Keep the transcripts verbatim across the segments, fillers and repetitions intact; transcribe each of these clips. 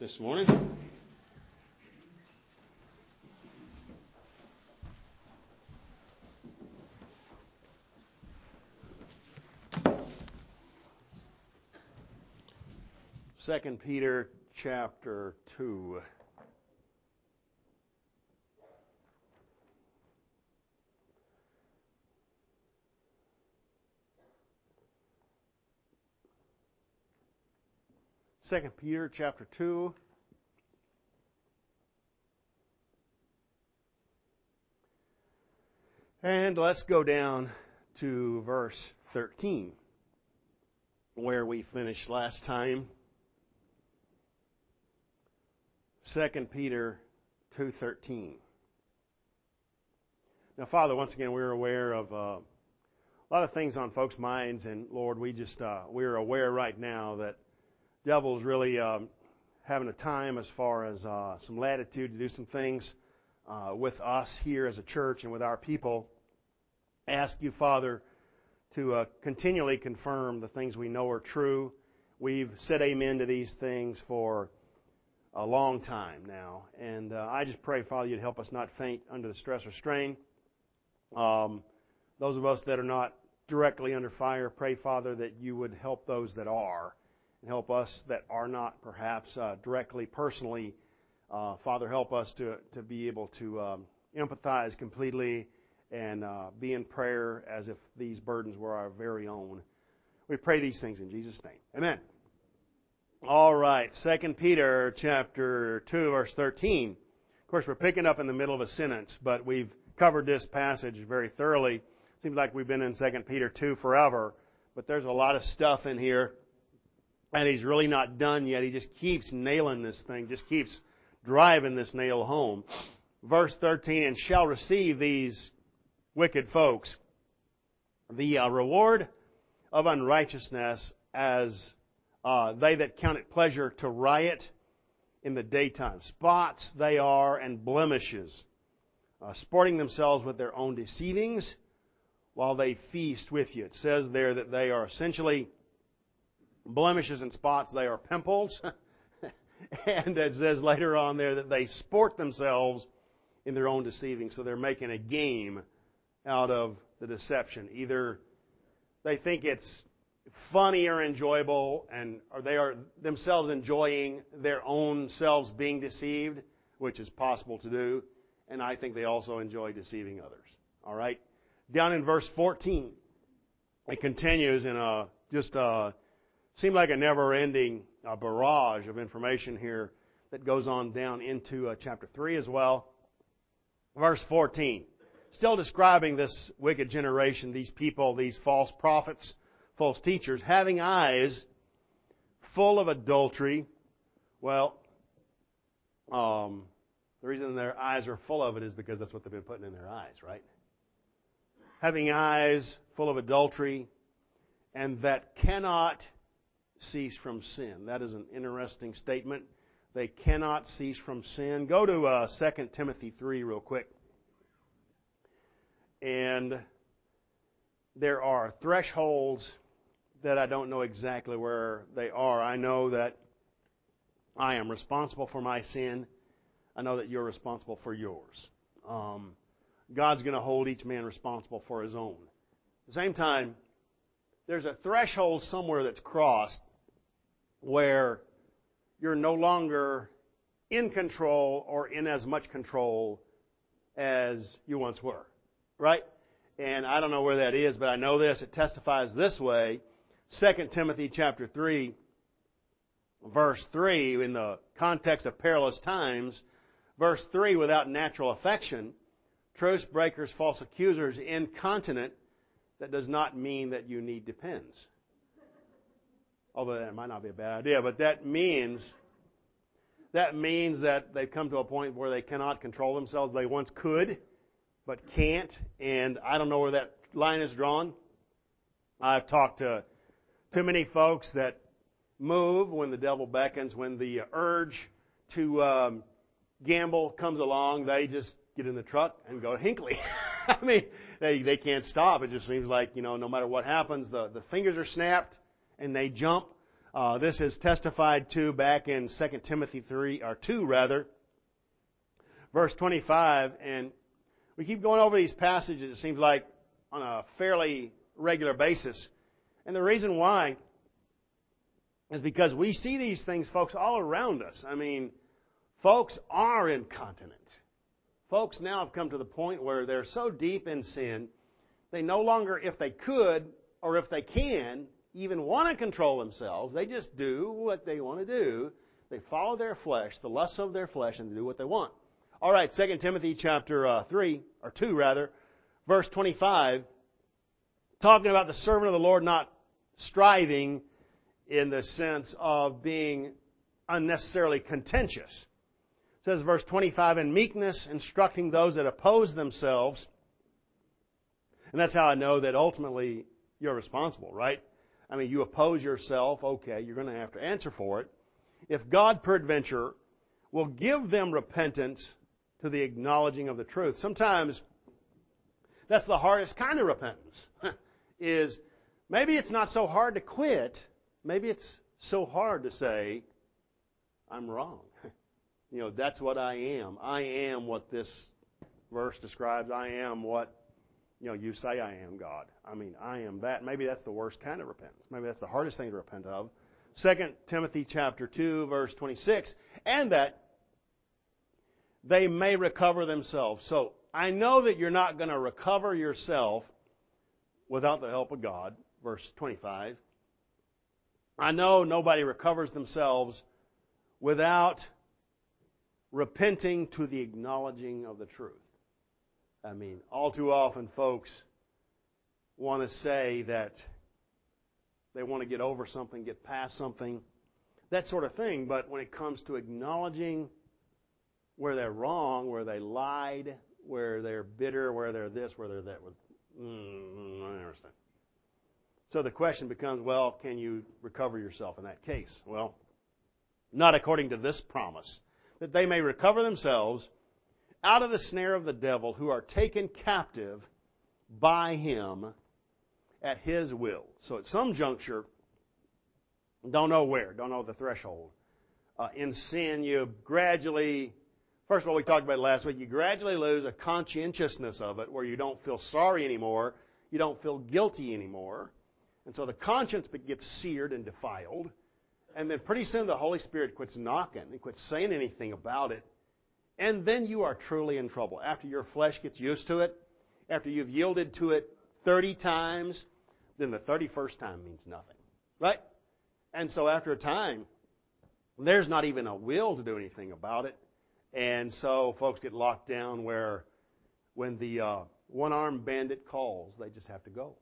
this morning. Second Peter chapter two. Second Peter chapter two. And let's go down to verse thirteen, where we finished last time. Second Peter two thirteen. Now, Father, once again, we're aware of uh, a lot of things on folks' minds, and Lord, we just uh, we're aware right now that the devil's really um, having a time as far as uh, some latitude to do some things uh, with us here as a church and with our people. Ask you, Father, to uh, continually confirm the things we know are true. We've said amen to these things for a long time now. And uh, I just pray, Father, you'd help us not faint under the stress or strain. Um, those of us that are not directly under fire, pray, Father, that you would help those that are. And help us that are not perhaps uh, directly, personally. Uh, Father, help us to, to be able to um, empathize completely and uh, be in prayer as if these burdens were our very own. We pray these things in Jesus' name. Amen. All right, Second Peter chapter two, verse thirteen. Of course, we're picking up in the middle of a sentence, but we've covered this passage very thoroughly. Seems like we've been in Second Peter two forever, but there's a lot of stuff in here, and he's really not done yet. He just keeps nailing this thing, just keeps driving this nail home. Verse thirteen, and shall receive these wicked folks the uh, reward of unrighteousness as Uh, they that count it pleasure to riot in the daytime. Spots they are and blemishes, uh, sporting themselves with their own deceivings while they feast with you. It says there that they are essentially blemishes and spots. They are pimples. And it says later on there that they sport themselves in their own deceiving. So they're making a game out of the deception. Either they think it's funny or enjoyable, and or they are themselves enjoying their own selves being deceived, which is possible to do, and I think they also enjoy deceiving others. All right? Down in verse fourteen, it continues in a just a, seemed like a never-ending uh, barrage of information here that goes on down into uh, chapter three as well. Verse fourteen, still describing this wicked generation, these people, these false prophets, false teachers, having eyes full of adultery. Well, um, the reason their eyes are full of it is because that's what they've been putting in their eyes, right? Having eyes full of adultery, and that cannot cease from sin. That is an interesting statement. They cannot cease from sin. Go to uh, Second Timothy three real quick. And there are thresholds that I don't know exactly where they are. I know that I am responsible for my sin. I know that you're responsible for yours. Um, God's going to hold each man responsible for his own. At the same time, there's a threshold somewhere that's crossed where you're no longer in control or in as much control as you once were. Right? And I don't know where that is, but I know this. It testifies this way. Second Timothy chapter three, verse three, in the context of perilous times, verse three, without natural affection, truce breakers, false accusers, incontinent, that does not mean that you need depends. Although that might not be a bad idea, but that means that means that they've come to a point where they cannot control themselves. They once could, but can't, and I don't know where that line is drawn. I've talked to too many folks that move when the devil beckons, when the urge to um, gamble comes along, they just get in the truck and go to Hinckley. I mean, they they can't stop. It just seems like, you know, no matter what happens, the, the fingers are snapped and they jump. Uh, this is testified to back in Second Timothy three, or two rather, verse twenty-five. And we keep going over these passages, it seems like, on a fairly regular basis. And the reason why is because we see these things, folks, all around us. I mean, folks are incontinent. Folks now have come to the point where they're so deep in sin, they no longer, if they could, or if they can, even want to control themselves. They just do what they want to do. They follow their flesh, the lusts of their flesh, and do what they want. All right, Second Timothy chapter uh, three, or two rather, verse twenty-five, talking about the servant of the Lord not striving in the sense of being unnecessarily contentious. It says, verse twenty-five, in meekness, instructing those that oppose themselves. And that's how I know that ultimately you're responsible, right? I mean, you oppose yourself, okay, you're going to have to answer for it. If God, peradventure, will give them repentance to the acknowledging of the truth. Sometimes that's the hardest kind of repentance, is maybe it's not so hard to quit. Maybe it's so hard to say, I'm wrong. You know, that's what I am. I am what this verse describes. I am what, you know, you say I am, God. I mean, I am that. Maybe that's the worst kind of repentance. Maybe that's the hardest thing to repent of. Second Timothy chapter two, verse twenty-six, and that they may recover themselves. So, I know that you're not going to recover yourself without the help of God. Verse twenty-five. I know nobody recovers themselves without repenting to the acknowledging of the truth. I mean, all too often folks want to say that they want to get over something, get past something, that sort of thing. But when it comes to acknowledging where they're wrong, where they lied, where they're bitter, where they're this, where they're that, mm, I understand. So the question becomes, well, can you recover yourself in that case? Well, not according to this promise, that they may recover themselves out of the snare of the devil, who are taken captive by him at his will. So at some juncture, don't know where, don't know the threshold. Uh, in sin, you gradually, first of all, we talked about it last week, you gradually lose a conscientiousness of it, where you don't feel sorry anymore, you don't feel guilty anymore. And so the conscience gets seared and defiled. And then pretty soon the Holy Spirit quits knocking and quits saying anything about it. And then you are truly in trouble. After your flesh gets used to it, after you've yielded to it thirty times, then the thirty-first time means nothing. Right? And so after a time, there's not even a will to do anything about it. And so folks get locked down where when the uh, one-armed bandit calls, they just have to go.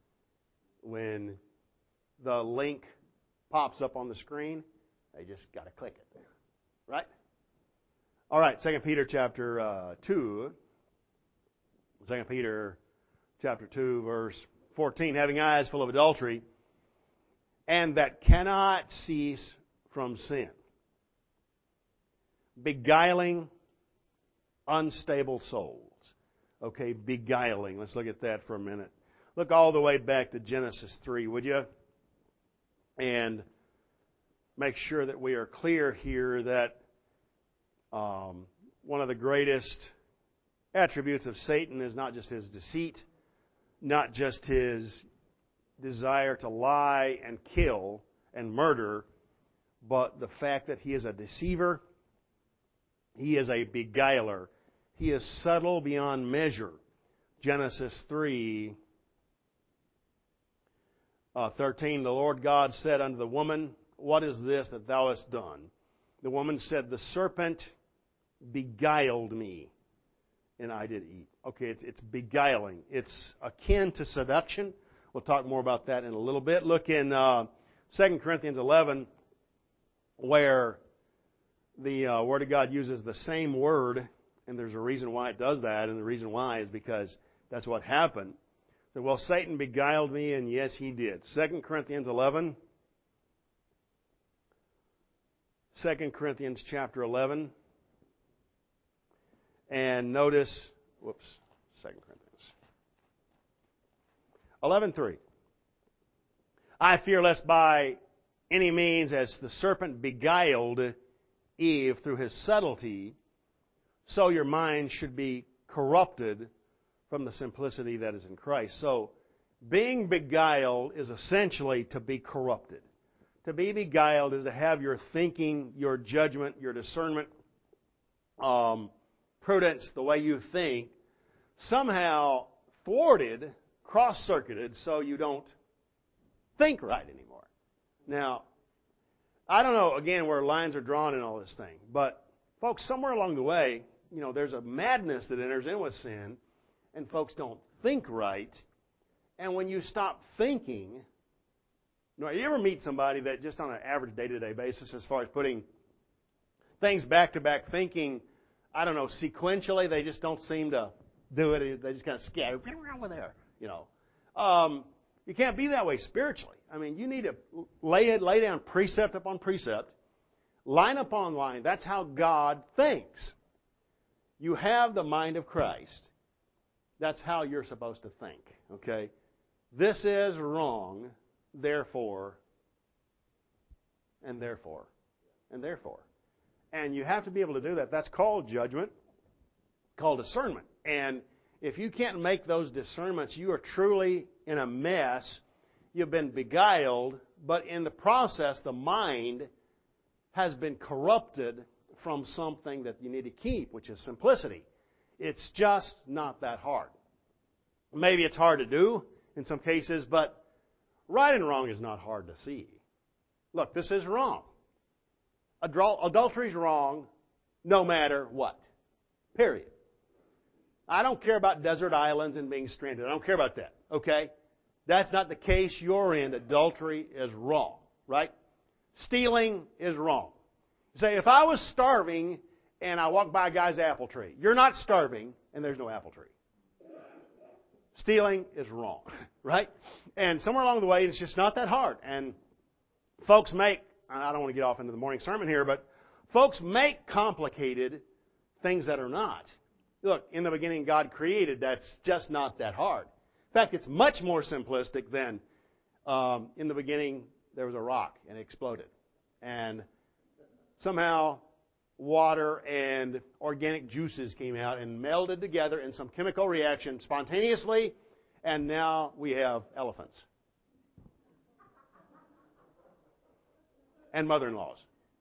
When the link pops up on the screen, they just got to click it. Right? All right, Second Peter chapter uh, two. Second Peter chapter two, verse fourteen. Having eyes full of adultery, and that cannot cease from sin, beguiling unstable souls. Okay, beguiling. Let's look at that for a minute. Look all the way back to Genesis three, would you? And make sure that we are clear here that um, one of the greatest attributes of Satan is not just his deceit, not just his desire to lie and kill and murder, but the fact that he is a deceiver, he is a beguiler, he is subtle beyond measure. Genesis three, uh, thirteen, the Lord God said unto the woman, what is this that thou hast done? The woman said, the serpent beguiled me, and I did eat. Okay, it's, it's beguiling. It's akin to seduction. We'll talk more about that in a little bit. Look in uh, Second Corinthians eleven, where the uh, Word of God uses the same word, and there's a reason why it does that, and the reason why is because that's what happened. So, well, Satan beguiled me, and yes, he did. Second Corinthians eleven. Second Corinthians chapter eleven. And notice, whoops, Second Corinthians. eleven three. I fear lest by any means as the serpent beguiled Eve through his subtlety, so your mind should be corrupted from the simplicity that is in Christ. So, being beguiled is essentially to be corrupted. To be beguiled is to have your thinking, your judgment, your discernment, um, prudence, the way you think, somehow thwarted, cross-circuited, so you don't think right anymore. Now, I don't know, again, where lines are drawn in all this thing, but folks, somewhere along the way, you know, there's a madness that enters in with sin, and folks don't think right. And when you stop thinking, you know, you ever meet somebody that just on an average day-to-day basis, as far as putting things back-to-back, thinking, I don't know, sequentially, they just don't seem to do it. They just kind of scatter over there, you know. Um, you can't be that way spiritually. I mean, you need to lay it, lay down precept upon precept, line upon line. That's how God thinks. You have the mind of Christ. That's how you're supposed to think, okay? This is wrong, therefore, and therefore, and therefore. And you have to be able to do that. That's called judgment, called discernment. And if you can't make those discernments, you are truly in a mess. You've been beguiled, but in the process, the mind has been corrupted from something that you need to keep, which is simplicity. It's just not that hard. Maybe it's hard to do in some cases, but right and wrong is not hard to see. Look, this is wrong. Adultery is wrong no matter what. Period. I don't care about desert islands and being stranded. I don't care about that. Okay? That's not the case you're in. Adultery is wrong. Right? Stealing is wrong. You say, if I was starving and I walked by a guy's apple tree, you're not starving and there's no apple tree. Stealing is wrong. Right? And somewhere along the way, it's just not that hard. And folks make, I don't want to get off into the morning sermon here, but folks make complicated things that are not. Look, in the beginning, God created. That's just not that hard. In fact, it's much more simplistic than um, in the beginning, there was a rock and it exploded. And somehow water and organic juices came out and melded together in some chemical reaction spontaneously, and now we have elephants. And mother-in-laws.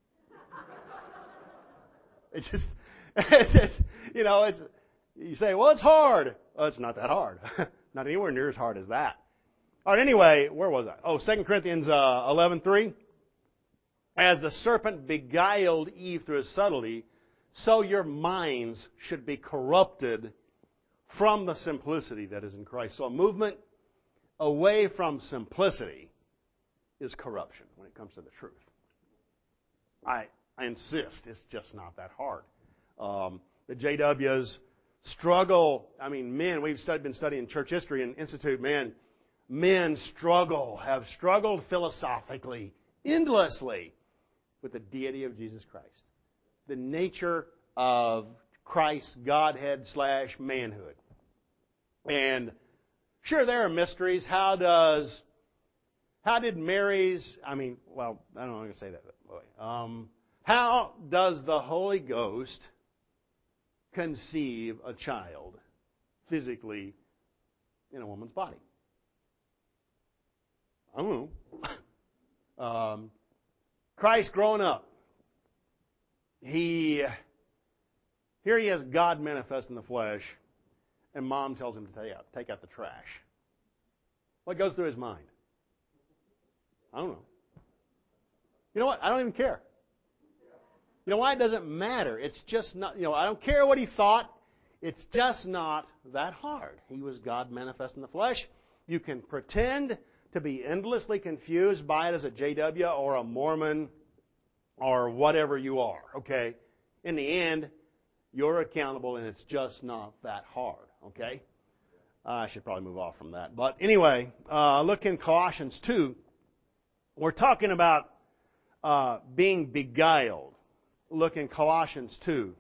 It's just, it's just, you know, it's, you say, well, it's hard. Well, it's not that hard. Not anywhere near as hard as that. All right, anyway, where was I? Oh, Second Corinthians uh, eleven three. As the serpent beguiled Eve through his subtlety, so your minds should be corrupted from the simplicity that is in Christ. So a movement away from simplicity is corruption when it comes to the truth. I, I insist, it's just not that hard. Um, the J Ws struggle, I mean, men, we've studied, been studying church history and Institute, men, men struggle, have struggled philosophically, endlessly, with the deity of Jesus Christ. The nature of Christ's Godhead slash manhood. And sure, there are mysteries. How does, how did Mary's, I mean, well, I don't know how to say that. Um, how does the Holy Ghost conceive a child physically in a woman's body? I don't know. um, Christ growing up. He, here he has God manifest in the flesh, and mom tells him to take out, take out the trash. What goes through his mind? I don't know. You know what? I don't even care. You know why? It doesn't matter. It's just not, you know, I don't care what he thought. It's just not that hard. He was God manifest in the flesh. You can pretend to be endlessly confused by it as a J W or a Mormon or whatever you are, okay? In the end, you're accountable and it's just not that hard, okay? Uh, I should probably move off from that. But anyway, uh, look in Colossians two. We're talking about uh, being beguiled. Look in Colossians two.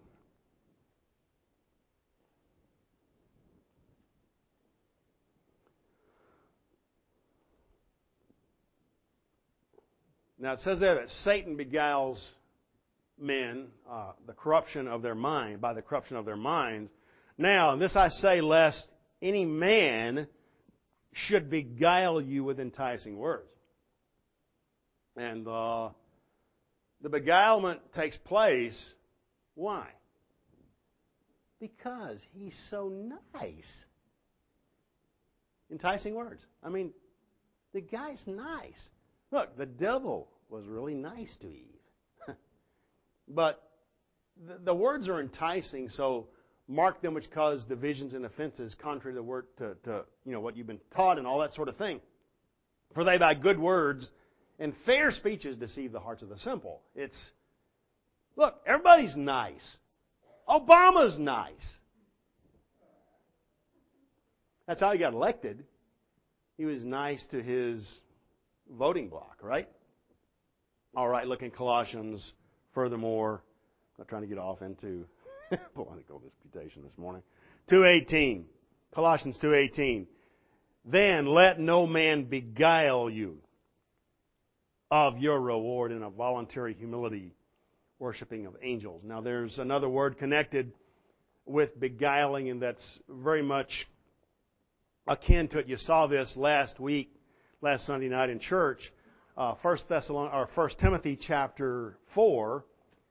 Now it says there that Satan beguiles men, uh, the corruption of their mind, by the corruption of their minds. Now, this I say, lest any man should beguile you with enticing words. And uh, the beguilement takes place. Why? Because he's so nice. Enticing words. I mean, the guy's nice. Look, the devil was really nice to Eve. But the, the words are enticing, so mark them which cause divisions and offenses, contrary to the word to, to you know what you've been taught and all that sort of thing. For they by good words and fair speeches deceive the hearts of the simple. It's look, everybody's nice. Obama's nice. That's how he got elected. He was nice to his voting bloc, right? All right, look in Colossians. Furthermore, I'm not trying to get off into political disputation this morning. two eighteen. Colossians two eighteen. Then let no man beguile you of your reward in a voluntary humility, worshiping of angels. Now there's another word connected with beguiling, and that's very much akin to it. You saw this last week, last Sunday night in church. Uh, First Thessalon or First Timothy chapter four.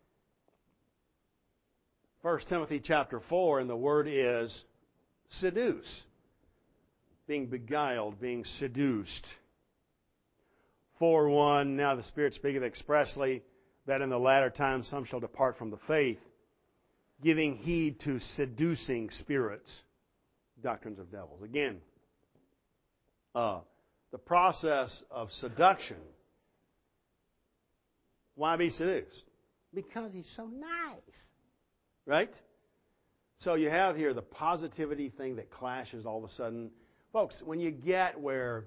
First Timothy chapter four, and the word is seduce. Being beguiled, being seduced. four one, now the Spirit speaketh expressly that in the latter times some shall depart from the faith, giving heed to seducing spirits, doctrines of devils. Again, uh, the process of seduction. Why be seduced? Because he's so nice. Right? So you have here the positivity thing that clashes all of a sudden. Folks, when you get where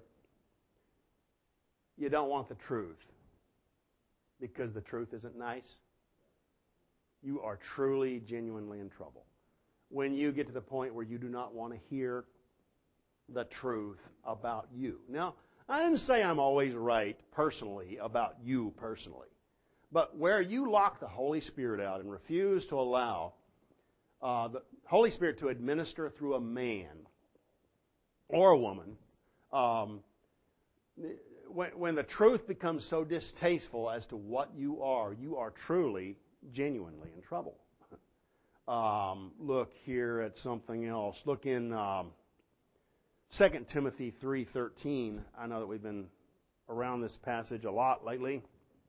you don't want the truth because the truth isn't nice, you are truly, genuinely in trouble. When you get to the point where you do not want to hear the truth about you. Now, I didn't say I'm always right personally about you personally. But where you lock the Holy Spirit out and refuse to allow uh, the Holy Spirit to administer through a man or a woman, um, when, when the truth becomes so distasteful as to what you are, you are truly, genuinely in trouble. Um, look here at something else. Look in um, Second Timothy three thirteen. I know that we've been around this passage a lot lately.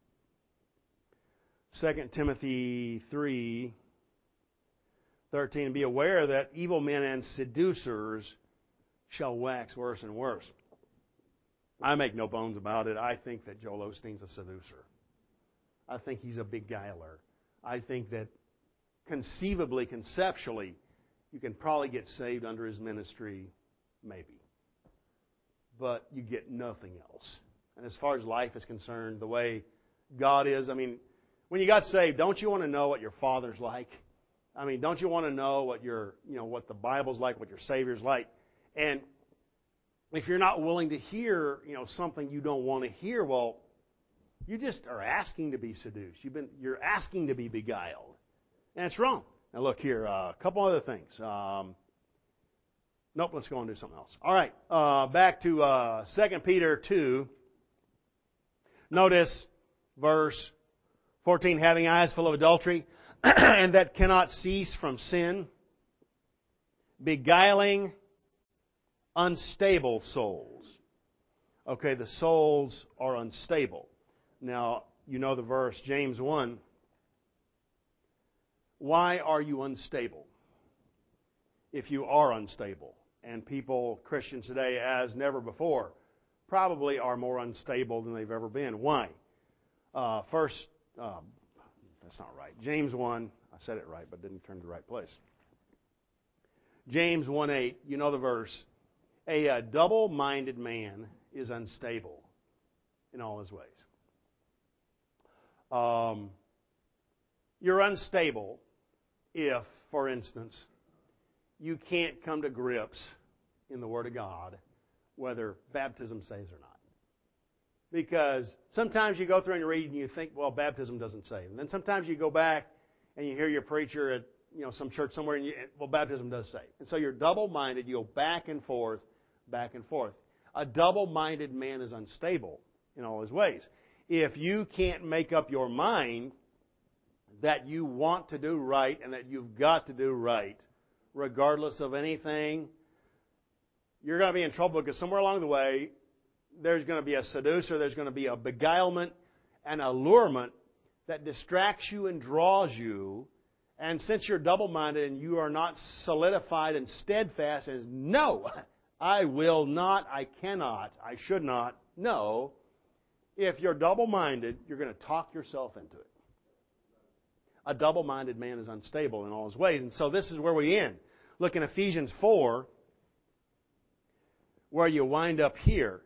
Second Timothy three thirteen. Be aware that evil men and seducers shall wax worse and worse. I make no bones about it. I think that Joel Osteen's a seducer. I think he's a beguiler. I think that conceivably, conceptually, you can probably get saved under his ministry, maybe. But you get nothing else. And as far as life is concerned, the way God is, I mean, when you got saved, don't you want to know what your Father's like? I mean, don't you want to know what your, you know, what the Bible's like, what your Savior's like? And if you're not willing to hear, you know, something you don't want to hear, well, you just are asking to be seduced. You've been, you're asking to be beguiled. And it's wrong. Now look here, uh, a couple other things. Um, nope, let's go and do something else. All right, uh, back to uh, Second Peter two. Notice verse fourteen, having eyes full of adultery, and that cannot cease from sin, beguiling unstable souls. Okay, the souls are unstable. Now, you know the verse, James one. Why are you unstable? If you are unstable, and people, Christians today, as never before, probably are more unstable than they've ever been. Why? Uh, first, uh, that's not right. James one, I said it right, but didn't turn to the right place. James one eight, you know the verse. A, a double-minded man is unstable in all his ways. Um, you're unstable if, for instance, you can't come to grips in the Word of God whether baptism saves or not. Because sometimes you go through and you read and you think, well, baptism doesn't save. And then sometimes you go back and you hear your preacher at you know some church somewhere and you, well, baptism does save. And so you're double-minded. You go back and forth, back and forth. A double-minded man is unstable in all his ways. If you can't make up your mind that you want to do right and that you've got to do right, regardless of anything, you're going to be in trouble because somewhere along the way, there's going to be a seducer, there's going to be a beguilement, an allurement that distracts you and draws you. And since you're double-minded and you are not solidified and steadfast as, no, I will not, I cannot, I should not, no. If you're double-minded, you're going to talk yourself into it. A double-minded man is unstable in all his ways. And so this is where we end. Look in Ephesians four, where you wind up here.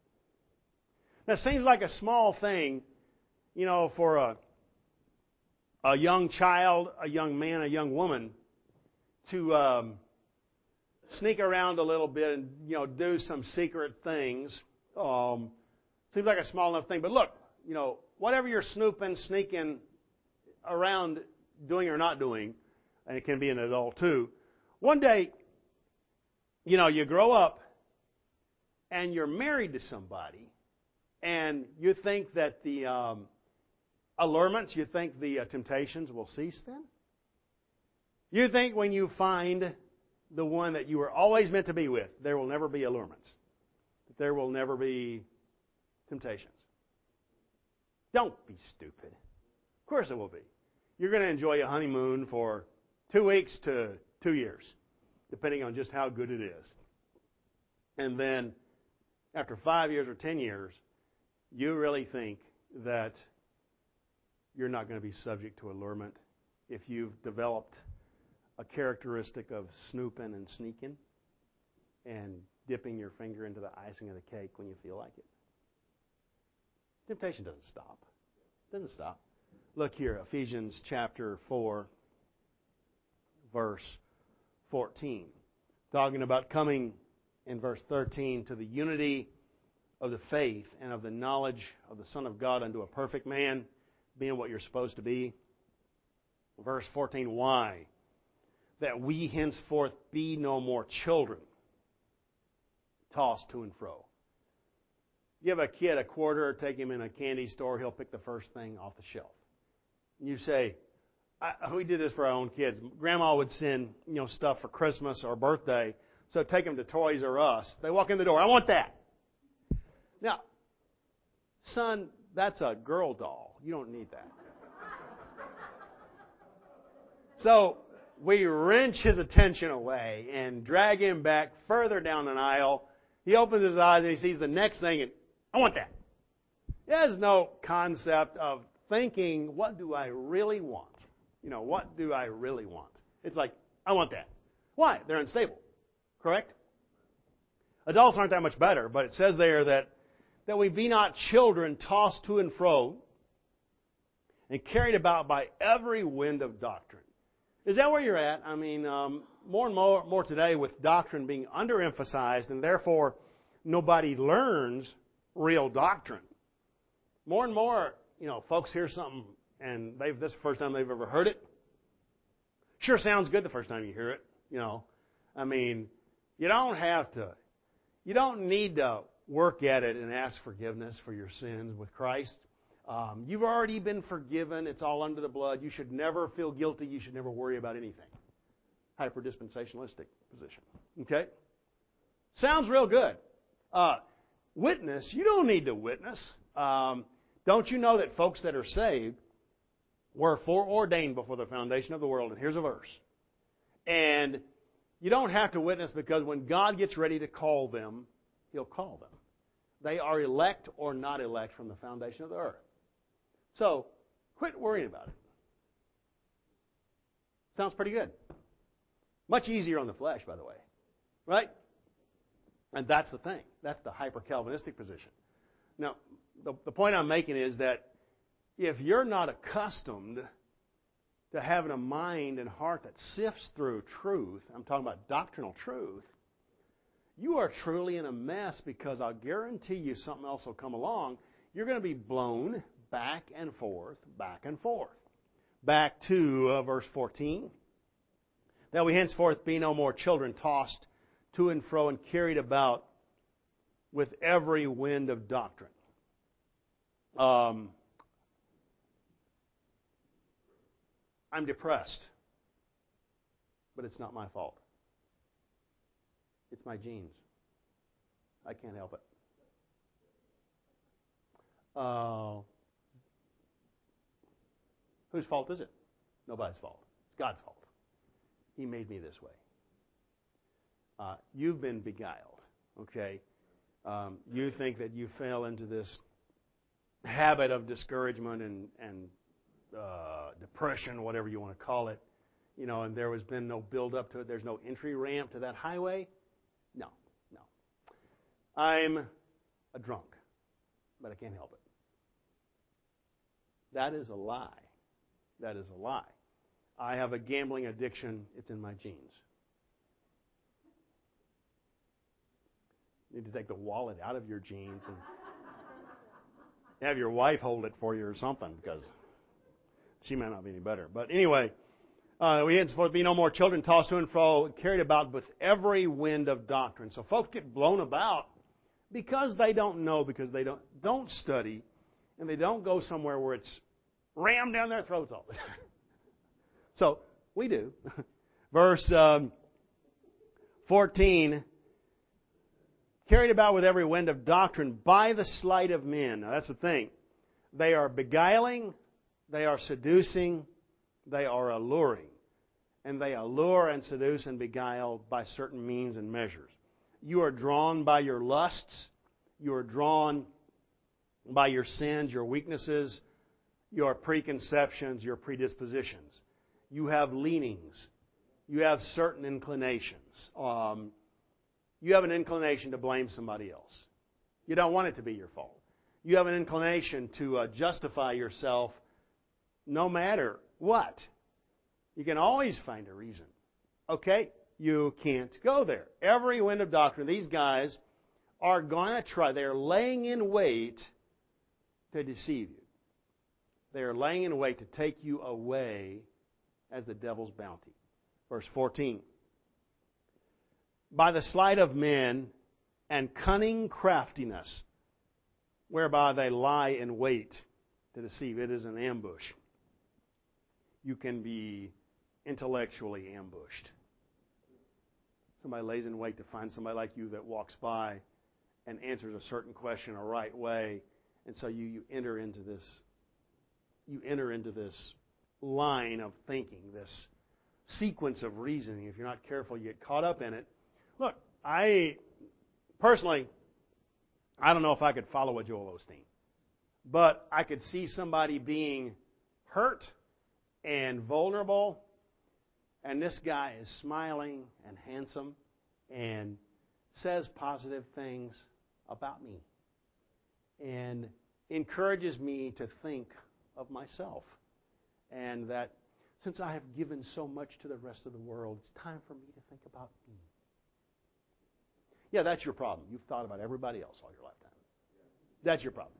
Now, it seems like a small thing, you know, for a, a young child, a young man, a young woman to um, sneak around a little bit and, you know, do some secret things. Um, seems like a small enough thing. But look, you know, whatever you're snooping, sneaking around doing or not doing, and it can be an adult too, one day, you know, you grow up and you're married to somebody, and you think that the um, allurements, you think the uh, temptations will cease then? You think when you find the one that you were always meant to be with, there will never be allurements. That there will never be temptations. Don't be stupid. Of course it will be. You're going to enjoy a honeymoon for two weeks to two years, depending on just how good it is. And then, after five years or ten years, you really think that you're not going to be subject to allurement if you've developed a characteristic of snooping and sneaking and dipping your finger into the icing of the cake when you feel like it. Temptation doesn't stop. It doesn't stop. Look here, Ephesians chapter four, verse fourteen. Talking about coming in verse thirteen to the unity of the faith and of the knowledge of the Son of God unto a perfect man, being what you're supposed to be. Verse fourteen, why? That we henceforth be no more children, tossed to and fro. Give a kid a quarter, take him in a candy store, he'll pick the first thing off the shelf. You say, I, we did this for our own kids. Grandma would send, you know, stuff for Christmas or birthday, so take them to Toys R Us. They walk in the door, I want that. Now, son, that's a girl doll. You don't need that. So we wrench his attention away and drag him back further down an aisle. He opens his eyes and he sees the next thing and, I want that. There's no concept of thinking, what do I really want? You know, what do I really want? It's like, I want that. Why? They're unstable. Correct? Adults aren't that much better, but it says there that, that we be not children tossed to and fro and carried about by every wind of doctrine. Is that where you're at? I mean, um, more and more, more today with doctrine being underemphasized, and therefore nobody learns real doctrine. More and more, you know, folks hear something and they've this is the first time they've ever heard it. Sure sounds good the first time you hear it, you know. I mean, you don't have to, you don't need to work at it and ask forgiveness for your sins with Christ. Um, you've already been forgiven. It's all under the blood. You should never feel guilty. You should never worry about anything. Hyper-dispensationalistic position. Okay? Sounds real good. Uh, witness, you don't need to witness. Um, don't you know that folks that are saved were foreordained before the foundation of the world? And here's a verse. And you don't have to witness because when God gets ready to call them, He'll call them. They are elect or not elect from the foundation of the earth. So, quit worrying about it. Sounds pretty good. Much easier on the flesh, by the way. Right? And that's the thing. That's the hyper-Calvinistic position. Now, the, the point I'm making is that if you're not accustomed to having a mind and heart that sifts through truth, I'm talking about doctrinal truth, you are truly in a mess because I'll guarantee you something else will come along you're going to be blown back and forth, back and forth. Back to uh, verse fourteen. That we henceforth be no more children tossed to and fro and carried about with every wind of doctrine. Um, I'm depressed, but it's not my fault. It's my genes. I can't help it. Uh, whose fault is it? Nobody's fault. It's God's fault. He made me this way. Uh, you've been beguiled, okay? Um, you think that you fell into this habit of discouragement and, and uh, depression, whatever you want to call it, you know, and there has been no build up to it. There's no entry ramp to that highway. No, no. I'm a drunk, but I can't help it. That is a lie. That is a lie. I have a gambling addiction. It's in my genes. You need to take the wallet out of your genes and have your wife hold it for you or something, because she may not be any better. But anyway, uh, we henceforth be no more children tossed to and fro, carried about with every wind of doctrine. So folks get blown about because they don't know, because they don't don't study, and they don't go somewhere where it's rammed down their throats all the time. So we do. Verse um, fourteen. Carried about with every wind of doctrine by the sleight of men. Now that's the thing. They are beguiling, they are seducing, they are alluring. And they allure and seduce and beguile by certain means and measures. You are drawn by your lusts. You are drawn by your sins, your weaknesses, your preconceptions, your predispositions. You have leanings. You have certain inclinations. Um, You have an inclination to blame somebody else. You don't want it to be your fault. You have an inclination to uh, justify yourself no matter what. You can always find a reason. Okay? You can't go there. Every wind of doctrine, these guys are going to try. They're laying in wait to deceive you. They're laying in wait to take you away as the devil's bounty. Verse fourteen. By the sleight of men and cunning craftiness, whereby they lie in wait to deceive. It is an ambush. You can be intellectually ambushed. Somebody lays in wait to find somebody like you that walks by and answers a certain question a right way, and so you, you enter into this. You enter into this line of thinking, this sequence of reasoning. If you're not careful, you get caught up in it. Look, I personally, I don't know if I could follow a Joel Osteen, but I could see somebody being hurt and vulnerable, and this guy is smiling and handsome and says positive things about me and encourages me to think of myself, and that since I have given so much to the rest of the world, it's time for me to think about me. Yeah, that's your problem. You've thought about everybody else all your lifetime. That's your problem.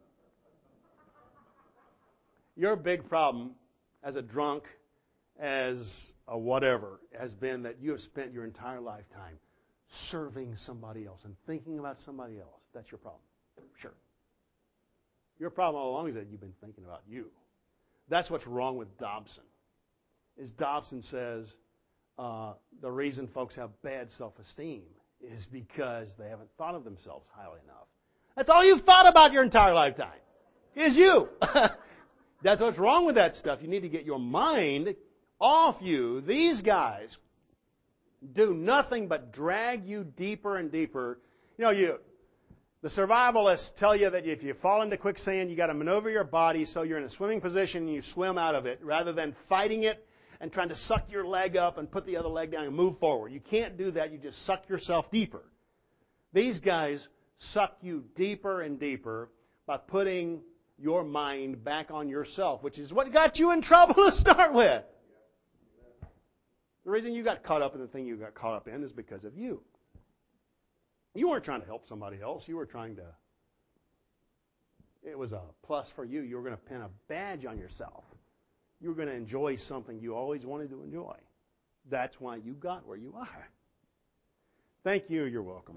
Your big problem as a drunk, as a whatever, has been that you have spent your entire lifetime serving somebody else and thinking about somebody else. That's your problem. Sure. Your problem all along is that you've been thinking about you. That's what's wrong with Dobson. Is Dobson says uh, the reason folks have bad self-esteem is because they haven't thought of themselves highly enough. That's all you've thought about your entire lifetime, is you. That's what's wrong with that stuff. You need to get your mind off you. These guys do nothing but drag you deeper and deeper. You know, you the survivalists tell you that if you fall into quicksand, you got to maneuver your body so you're in a swimming position and you swim out of it, rather than fighting it and trying to suck your leg up and put the other leg down and move forward. You can't do that. You just suck yourself deeper. These guys suck you deeper and deeper by putting your mind back on yourself, which is what got you in trouble to start with. The reason you got caught up in the thing you got caught up in is because of you. You weren't trying to help somebody else. You were trying to it was a plus for you. You were going to pin a badge on yourself. You were going to enjoy something you always wanted to enjoy. That's why you got where you are. Thank you. You're welcome.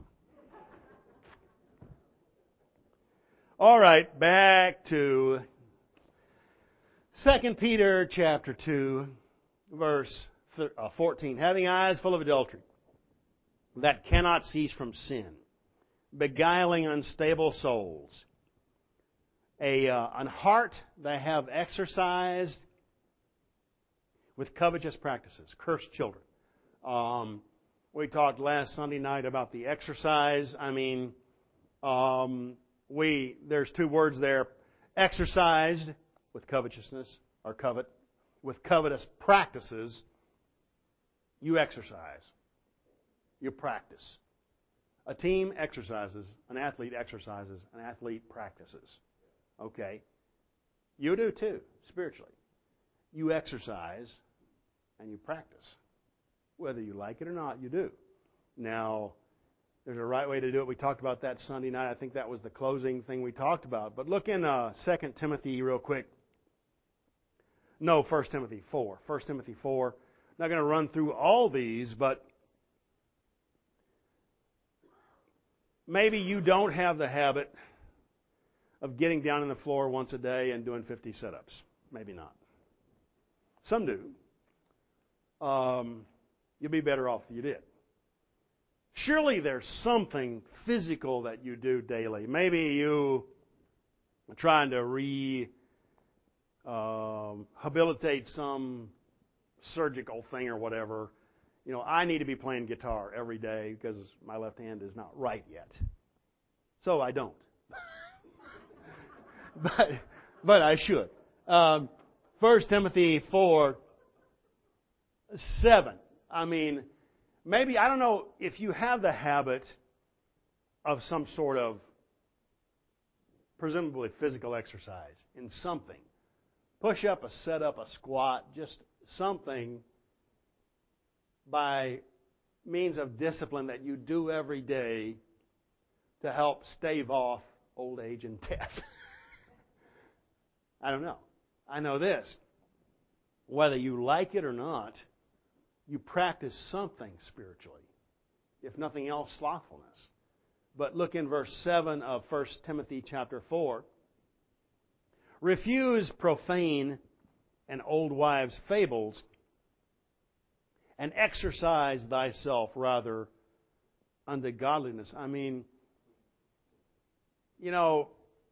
All right, back to Second Peter chapter two, verse fourteen. Having eyes full of adultery, that cannot cease from sin, beguiling unstable souls, a uh, an heart that have exercised with covetous practices, cursed children. Um, we talked last Sunday night about the exercise. I mean, um, we there's two words there: exercised with covetousness or covet, with covetous practices. You exercise, you practice. A team exercises, an athlete exercises, an athlete practices. Okay, you do too spiritually. You exercise and you practice. Whether you like it or not, you do. Now, there's a right way to do it. We talked about that Sunday night. I think that was the closing thing we talked about. But look in uh, Second Timothy real quick. No, First Timothy four. First Timothy four. I'm not going to run through all these, but maybe you don't have the habit of getting down on the floor once a day and doing fifty sit-ups. Maybe not. Some do. Um, you'll be better off if you did. Surely there's something physical that you do daily. Maybe you are trying to rehabilitate some surgical thing or whatever. You know, I need to be playing guitar every day because my left hand is not right yet. So I don't. but but I should. Um, First Timothy four, seven. I mean, maybe, I don't know if you have the habit of some sort of presumably physical exercise in something. Push up, a set up, a squat, just something by means of discipline that you do every day to help stave off old age and death. I don't know. I know this. Whether you like it or not, you practice something spiritually. If nothing else, slothfulness. But look in verse seven of First Timothy chapter four. Refuse profane and old wives' fables, and exercise thyself rather unto godliness. I mean, you know,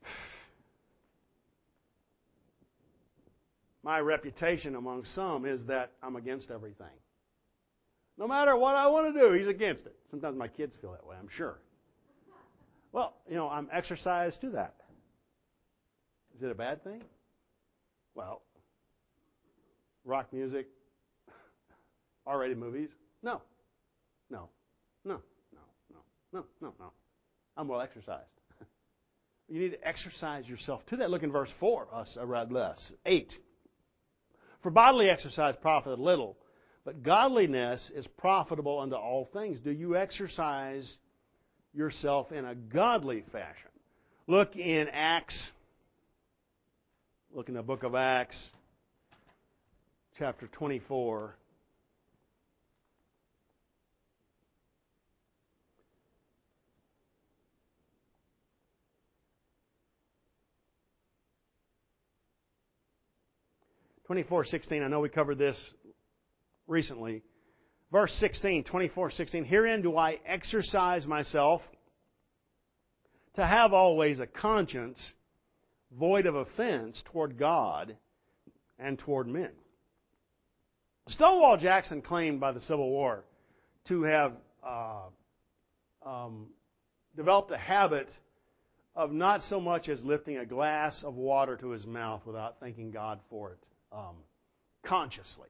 my reputation among some is that I'm against everything. No matter what I want to do, he's against it. Sometimes my kids feel that way, I'm sure. Well, you know, I'm exercised to that. Is it a bad thing? Well, rock music, R-rated movies? No. No. No. No. No. No. No. No. I'm well exercised. You need to exercise yourself to that. Look in verse four, us, uh, rather less, eight. For bodily exercise profiteth little, but godliness is profitable unto all things. Do you exercise yourself in a godly fashion? Look in Acts. Look in the book of Acts, chapter twenty-four. twenty-four sixteen, I know we covered this recently. Verse sixteen, twenty-four sixteen. Herein do I exercise myself to have always a conscience void of offense toward God and toward men. Stonewall Jackson claimed by the Civil War to have uh, um, developed a habit of not so much as lifting a glass of water to his mouth without thanking God for it um, consciously.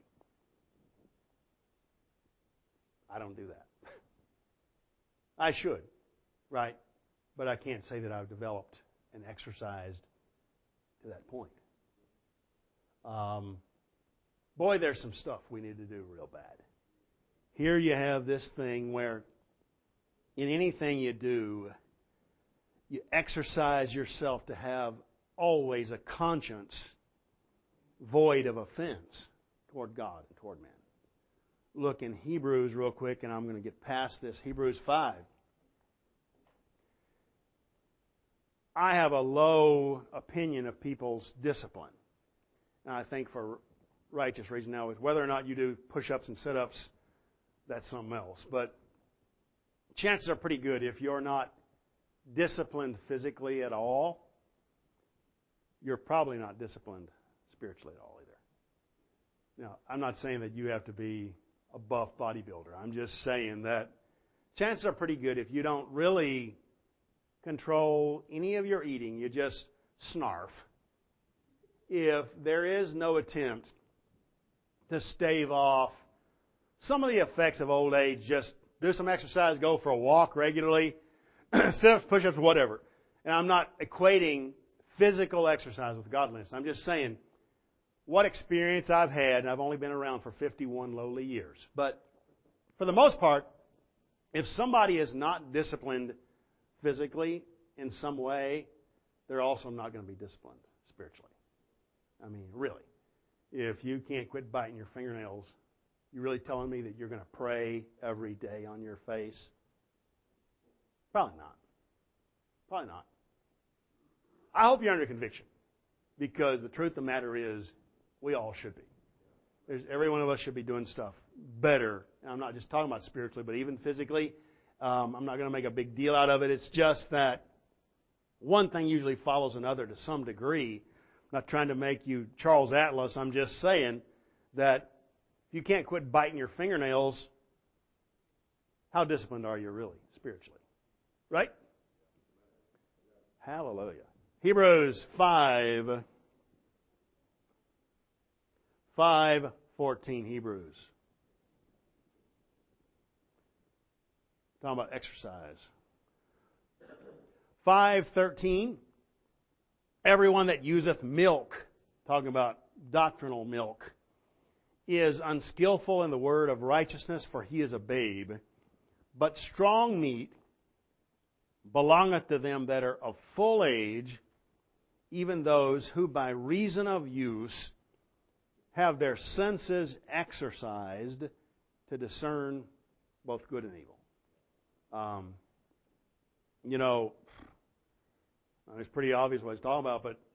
I don't do that. I should, right? But I can't say that I've developed and exercised to that point. Um, boy, there's some stuff we need to do real bad. Here you have this thing where in anything you do, you exercise yourself to have always a conscience void of offense toward God and toward man. Look in Hebrews real quick, and I'm going to get past this. Hebrews five. I have a low opinion of people's discipline. And I think for righteous reason now, whether or not you do push-ups and sit-ups, that's something else. But chances are pretty good if you're not disciplined physically at all, you're probably not disciplined spiritually at all either. Now, I'm not saying that you have to be a buff bodybuilder. I'm just saying that chances are pretty good if you don't really control any of your eating, you just snarf. If there is no attempt to stave off some of the effects of old age, just do some exercise, go for a walk regularly, sit-ups, push-ups, whatever. And I'm not equating physical exercise with godliness. I'm just saying what experience I've had, and I've only been around for fifty-one lowly years. But for the most part, if somebody is not disciplined physically in some way, they're also not going to be disciplined spiritually. I mean, really. If you can't quit biting your fingernails, you really telling me that you're going to pray every day on your face? Probably not. Probably not. I hope you're under conviction, because the truth of the matter is we all should be. There's, every one of us should be doing stuff better. And I'm not just talking about spiritually, but even physically. Um, I'm not going to make a big deal out of it. It's just that one thing usually follows another to some degree. I'm not trying to make you Charles Atlas. I'm just saying that if you can't quit biting your fingernails, how disciplined are you really spiritually? Right? Hallelujah. Hebrews five. five fourteen, Hebrews. Talking about exercise. five thirteen. Everyone that useth milk, talking about doctrinal milk, is unskillful in the word of righteousness, for he is a babe. But strong meat belongeth to them that are of full age, even those who by reason of use have their senses exercised to discern both good and evil. Um, you know, it's pretty obvious what he's talking about, but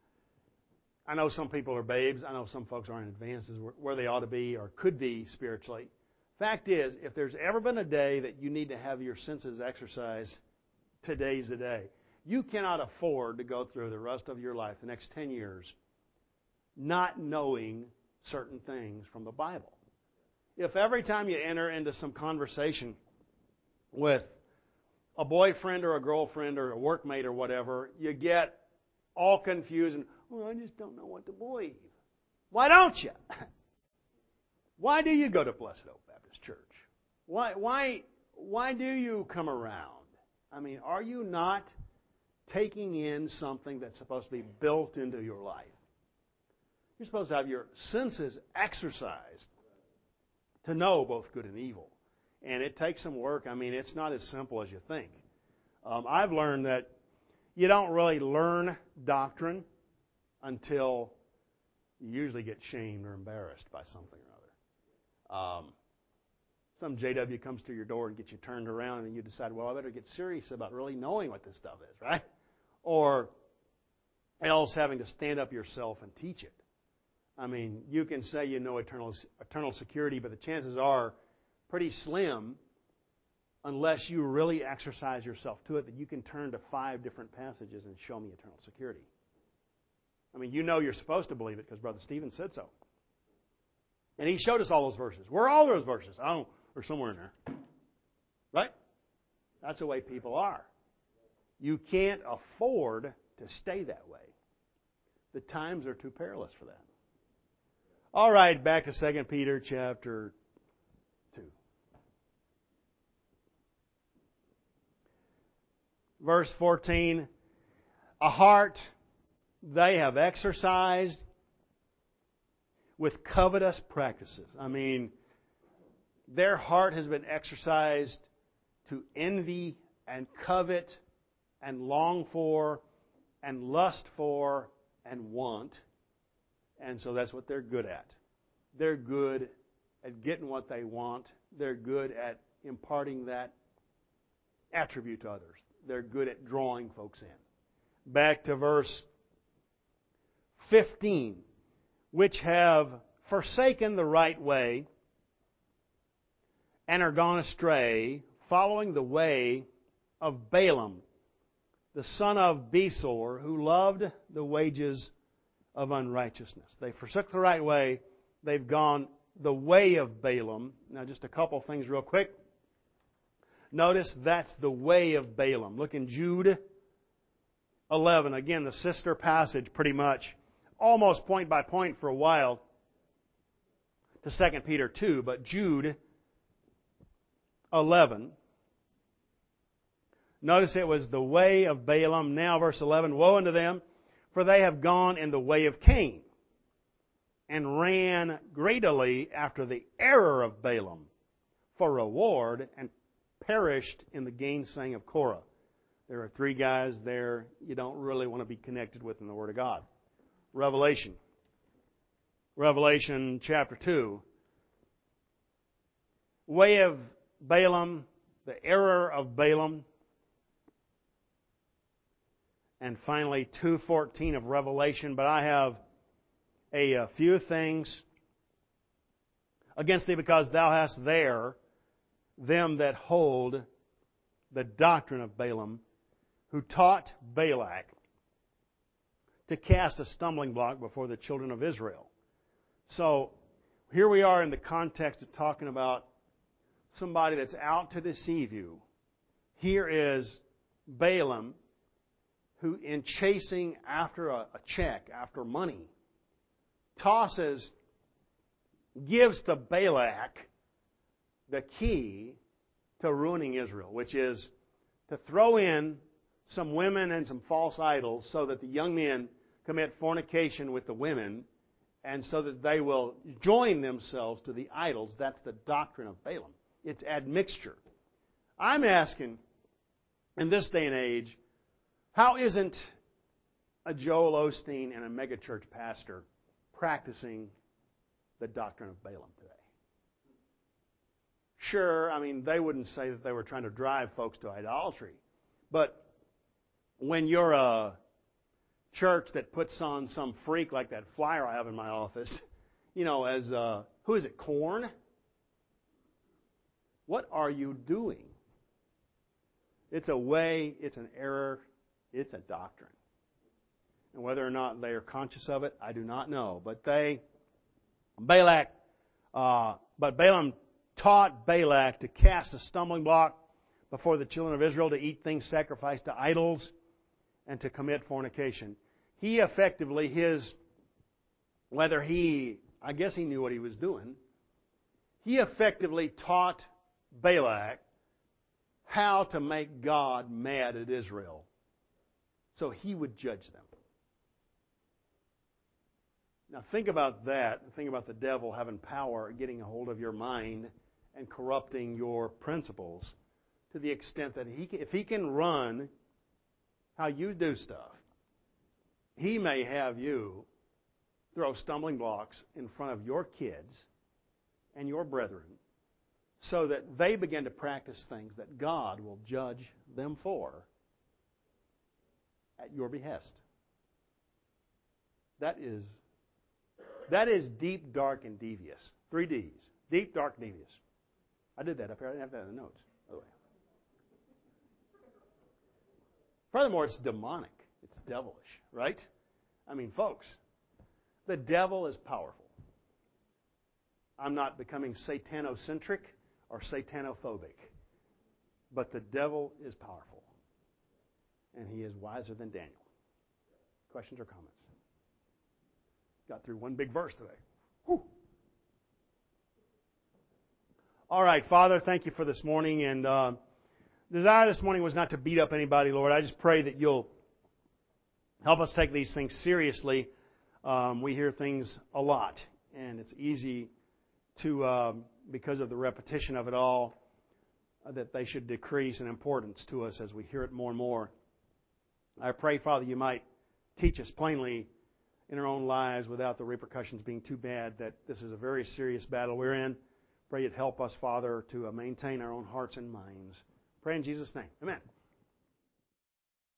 I know some people are babes. I know some folks aren't advanced as where they ought to be or could be spiritually. Fact is, if there's ever been a day that you need to have your senses exercised, today's the day. You cannot afford to go through the rest of your life, the next ten years, not knowing certain things from the Bible. If every time you enter into some conversation with a boyfriend or a girlfriend or a workmate or whatever, you get all confused and, well, I just don't know what to believe. Why don't you? Why do you go to Blessed Oak Baptist Church? Why, why, why do you come around? I mean, are you not taking in something that's supposed to be built into your life? You're supposed to have your senses exercised to know both good and evil. And it takes some work. I mean, it's not as simple as you think. Um, I've learned that you don't really learn doctrine until you usually get shamed or embarrassed by something or other. Um, some J W comes to your door and gets you turned around, and then you decide, well, I better get serious about really knowing what this stuff is, right? Or else having to stand up yourself and teach it. I mean, you can say you know eternal, eternal security, but the chances are pretty slim, unless you really exercise yourself to it, that you can turn to five different passages and show me eternal security. I mean, you know you're supposed to believe it because Brother Stephen said so. And he showed us all those verses. Where are all those verses? Oh, they're somewhere in there. Right? That's the way people are. You can't afford to stay that way. The times are too perilous for that. All right, back to Second Peter chapter two. Verse fourteen, a heart they have exercised with covetous practices. I mean, their heart has been exercised to envy and covet and long for and lust for and want. And so that's what they're good at. They're good at getting what they want. They're good at imparting that attribute to others. They're good at drawing folks in. Back to verse fifteen. Which have forsaken the right way and are gone astray, following the way of Balaam, the son of Besor, who loved the wages of unrighteousness. They forsook the right way. They've gone the way of Balaam. Now, just a couple things real quick. Notice that's the way of Balaam. Look in Jude eleven. Again, the sister passage pretty much, almost point by point for a while, to Second Peter two. But Jude eleven. Notice it was the way of Balaam. Now verse eleven. Woe unto them, for they have gone in the way of Cain, and ran greedily after the error of Balaam for reward, and perished in the gainsaying of Korah. There are three guys there you don't really want to be connected with in the Word of God. Revelation. Revelation chapter two. Way of Balaam, the error of Balaam. And finally, two fourteen of Revelation. But I have a, a few things against thee, because thou hast there them that hold the doctrine of Balaam, who taught Balak to cast a stumbling block before the children of Israel. So, here we are in the context of talking about somebody that's out to deceive you. Here is Balaam, who in chasing after a, a check, after money, tosses, gives to Balak the key to ruining Israel, which is to throw in some women and some false idols so that the young men commit fornication with the women, and so that they will join themselves to the idols. That's the doctrine of Balaam. It's admixture. I'm asking, in this day and age, how isn't a Joel Osteen and a megachurch pastor practicing the doctrine of Balaam today? Sure, I mean, they wouldn't say that they were trying to drive folks to idolatry. But when you're a church that puts on some freak like that flyer I have in my office, you know, as, uh, who is it, Korn? What are you doing? It's a way, it's an error, it's a doctrine. And whether or not they are conscious of it, I do not know. But they, Balak, uh, but Balaam taught Balak to cast a stumbling block before the children of Israel, to eat things sacrificed to idols, and to commit fornication. He effectively, his, whether he, I guess he knew what he was doing, he effectively taught Balak how to make God mad at Israel so he would judge them. Now think about that. Think about the devil having power, getting a hold of your mind and corrupting your principles to the extent that he, if he can run how you do stuff, he may have you throw stumbling blocks in front of your kids and your brethren so that they begin to practice things that God will judge them for at your behest. That is, that is deep, dark, and devious. Three D's. Deep, dark, devious. I did that up here. I didn't have that in the notes, by the way. Furthermore, it's demonic. It's devilish, right? I mean, folks, the devil is powerful. I'm not becoming satanocentric or satanophobic, but the devil is powerful, and he is wiser than Daniel. Questions or comments? Got through one big verse today. Whew. All right, Father, thank you for this morning, and uh, desire this morning was not to beat up anybody, Lord. I just pray that you'll help us take these things seriously. Um, we hear things a lot, and it's easy to, um, because of the repetition of it all, uh, that they should decrease in importance to us as we hear it more and more. I pray, Father, you might teach us plainly in our own lives without the repercussions being too bad that this is a very serious battle we're in. Pray you'd help us, Father, to uh, maintain our own hearts and minds. Pray in Jesus' name. Amen.